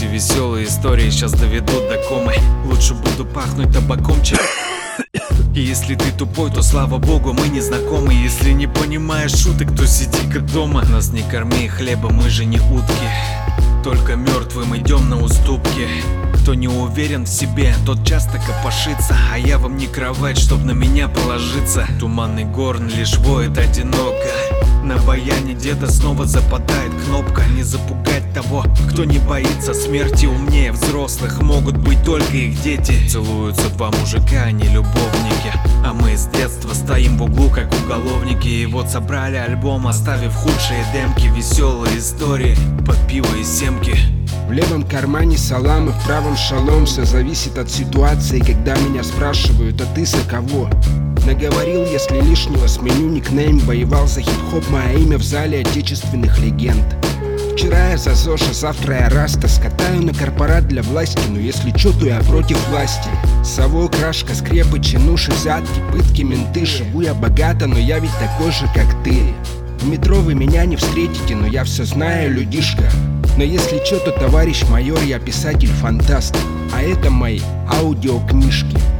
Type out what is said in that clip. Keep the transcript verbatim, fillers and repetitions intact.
Эти веселые истории сейчас доведут до комы. Лучше буду пахнуть табаком, чем... И если ты тупой, то слава богу, мы не знакомы. Если не понимаешь шуток, то сиди-ка дома. Нас не корми хлебом, мы же не утки. Только мертвым идем на уступки. Кто не уверен в себе, тот часто копошится. А я вам не кровать, чтоб на меня положиться. Туманный горн лишь воет одиноко. На баяне деда снова западает кнопка. Не запугать того, кто не боится смерти. Умнее взрослых могут быть только их дети. Целуются два мужика, а не любовники. А мы с детства стоим в углу, как уголовники. И вот собрали альбом, оставив худшие демки. Веселые истории под пиво и семки. В левом кармане салам и в правом шалом. Все зависит от ситуации, когда меня спрашивают: а ты за кого? Наговорил, если лишнего, сменю никнейм. Воевал за хип-хоп, мое имя в зале отечественных легенд. Вчера я за ЗОЖ, а завтра я Раста. Скатаю на корпорат для власти, но если чё, то я против власти. Совок, крашка, скрепы, чинуши, взятки, пытки, менты. Живу я богато, но я ведь такой же, как ты. В метро вы меня не встретите, но я все знаю, людишка. Но если чё, то товарищ майор, я писатель-фантаст. А это мои аудиокнижки.